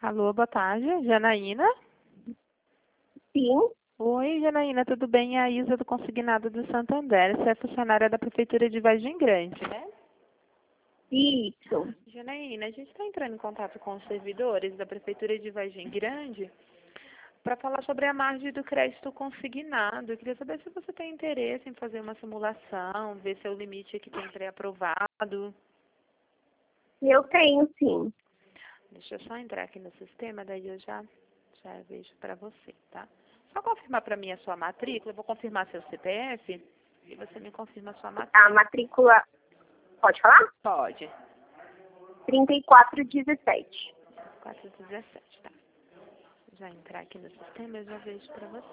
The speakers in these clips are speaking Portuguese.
Alô, boa tarde. Janaína? Sim, Oi, Janaína, tudo bem? É a Isa do Consignado do Santander. Você é funcionária da Prefeitura de Vargem Grande, né? isso. Janaína, a gente está entrando em contato com os servidores da Prefeitura de Vargem Grande para falar sobre a margem do crédito consignado. Eu queria saber se você tem interesse em fazer uma simulação, ver se é o limite que tem pré-aprovado. Eu tenho, sim. Deixa eu só entrar aqui no sistema, daí eu já vejo para você, tá? Só confirmar para mim a sua matrícula. Eu vou confirmar seu CPF e você me confirma a sua matrícula. A matrícula, pode falar? Pode. 3417. 417, tá? Já entrar aqui no sistema, eu já vejo para você.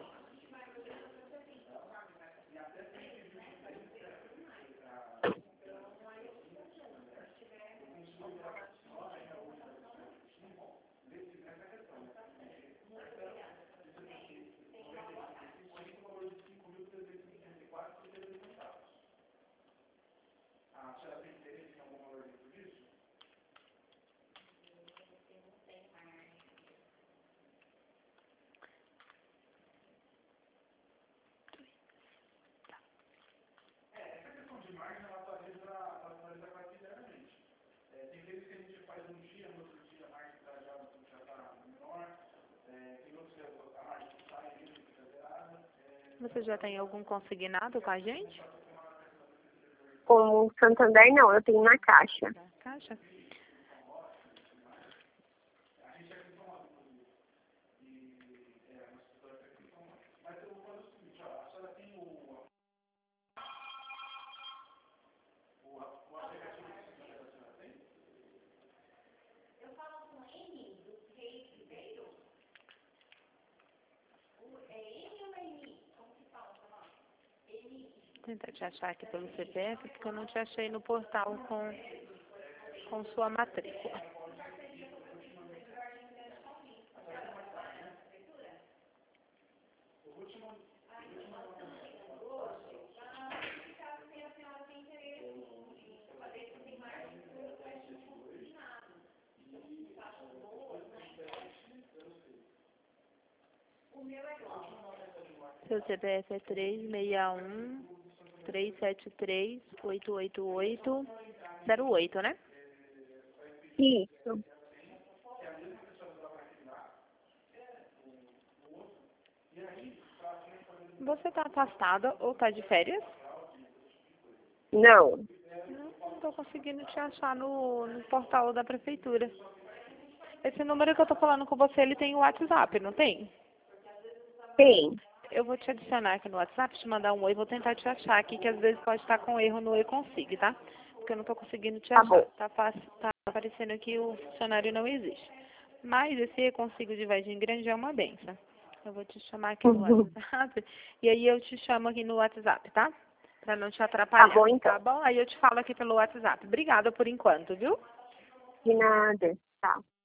Você já tem algum consignado com a gente? Com o Santander, não, eu tenho na Caixa. Na caixa? Vou tentar te achar aqui pelo CPF, porque eu não te achei no portal com sua matrícula. Seu CPF é 361-373-888-08, né? Isso. Você está afastada ou está de férias? Não, Não estou conseguindo te achar no portal da prefeitura. Esse número que eu estou falando com você, ele tem o WhatsApp, não tem? tem. Eu vou te adicionar aqui no WhatsApp, te mandar um oi, vou tentar te achar aqui, que às vezes pode estar com erro no e-consig, tá? Porque eu não estou conseguindo te Tá achar. bom. Tá aparecendo que o funcionário não existe. Mas esse e-consig de Vargem Grande é uma benção. Eu vou te chamar aqui no WhatsApp, e aí eu te chamo aqui no WhatsApp, tá? Pra não te Tá atrapalhar, bom, então. tá bom? Aí eu te falo aqui pelo WhatsApp. Obrigada por enquanto, viu? De nada. Tá.